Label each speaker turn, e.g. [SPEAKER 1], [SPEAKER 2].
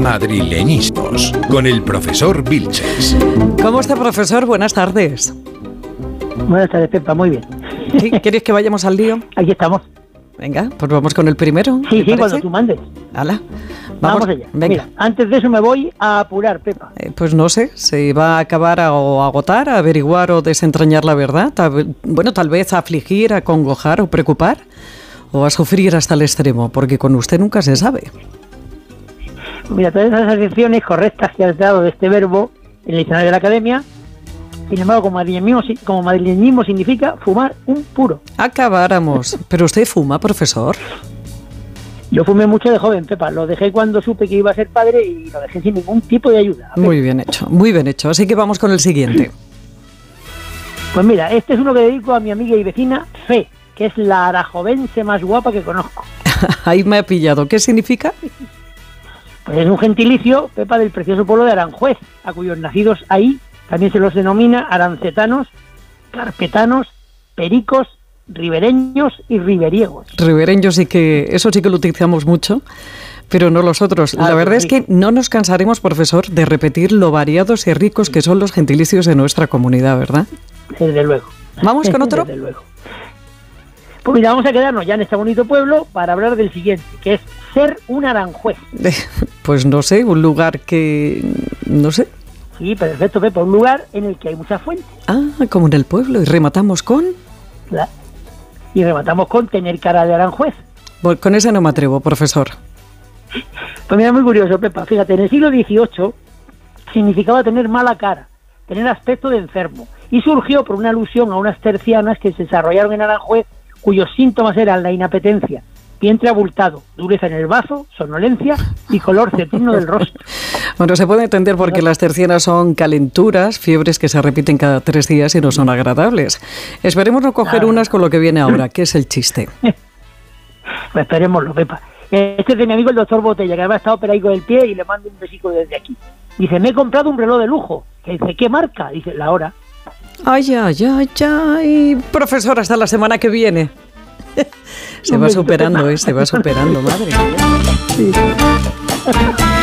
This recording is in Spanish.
[SPEAKER 1] Madrileñismos, con el profesor Vilches.
[SPEAKER 2] ¿Cómo está, profesor? Buenas tardes.
[SPEAKER 3] Buenas tardes, Pepa, muy bien.
[SPEAKER 2] ¿Sí? ¿Quieres que vayamos al lío?
[SPEAKER 3] Aquí estamos.
[SPEAKER 2] Venga, pues vamos con el primero.
[SPEAKER 3] Sí, cuando tú mandes.
[SPEAKER 2] ¡Hala!
[SPEAKER 3] Vamos allá.
[SPEAKER 2] Venga.
[SPEAKER 3] Mira, antes de eso me voy a apurar, Pepa.
[SPEAKER 2] Pues no sé, se va a acabar o a agotar, a averiguar o desentrañar la verdad. Tal vez a afligir, a congojar o preocupar, o a sufrir hasta el extremo, porque con usted nunca se sabe.
[SPEAKER 3] Mira, todas esas acepciones correctas que has dado de este verbo en el diccionario de la Academia, sin embargo, como madrileñismo significa fumar un puro.
[SPEAKER 2] Acabáramos. ¿Pero usted fuma, profesor?
[SPEAKER 3] Yo fumé mucho de joven, Pepa. Lo dejé cuando supe que iba a ser padre y lo dejé sin ningún tipo de ayuda.
[SPEAKER 2] Muy bien hecho, muy bien hecho. Así que vamos con el siguiente.
[SPEAKER 3] Pues mira, este es uno que dedico a mi amiga y vecina Fe, que es la arajovense más guapa que conozco.
[SPEAKER 2] Ahí me ha pillado. ¿Qué significa?
[SPEAKER 3] Pues es un gentilicio, Pepa, del precioso pueblo de Aranjuez, a cuyos nacidos ahí también se los denomina arancetanos, carpetanos, pericos, ribereños y riberiegos.
[SPEAKER 2] Ribereños sí que, eso sí que lo utilizamos mucho, pero no los otros. La verdad es que no nos cansaremos, profesor, de repetir lo variados y ricos que son los gentilicios de nuestra comunidad, ¿verdad?
[SPEAKER 3] Desde luego.
[SPEAKER 2] ¿Vamos con otro?
[SPEAKER 3] Desde luego. Pues mira, vamos a quedarnos ya en este bonito pueblo para hablar del siguiente, que es ser un Aranjuez.
[SPEAKER 2] Pues no sé, un lugar que... no sé.
[SPEAKER 3] Sí, perfecto, Pepa, un lugar en el que hay muchas fuentes.
[SPEAKER 2] Ah, como en el pueblo. ¿Y rematamos con...?
[SPEAKER 3] Y rematamos con tener cara de Aranjuez.
[SPEAKER 2] Bueno, con ese no me atrevo, profesor.
[SPEAKER 3] Pues mira, muy curioso, Pepa. Fíjate, en el siglo XVIII significaba tener mala cara, tener aspecto de enfermo. Y surgió por una alusión a unas tercianas que se desarrollaron en Aranjuez, cuyos síntomas eran la inapetencia, vientre abultado, dureza en el bazo, somnolencia y color cetrino del rostro.
[SPEAKER 2] Bueno, se puede entender porque las tercianas son calenturas, fiebres que se repiten cada 3 días y no son agradables. Esperemos no coger unas con lo que viene ahora, que es el chiste.
[SPEAKER 3] Pues esperémoslo, Pepa. Este es de mi amigo el doctor Botella, que además está operado del pie y le mando un besico desde aquí. Dice, me he comprado un reloj de lujo. Que dice, ¿qué marca? Dice, la hora.
[SPEAKER 2] Ay, ay, ay, ay. Profesor, hasta la semana que viene. Se va superando, se va superando, madre mía.
[SPEAKER 3] Sí.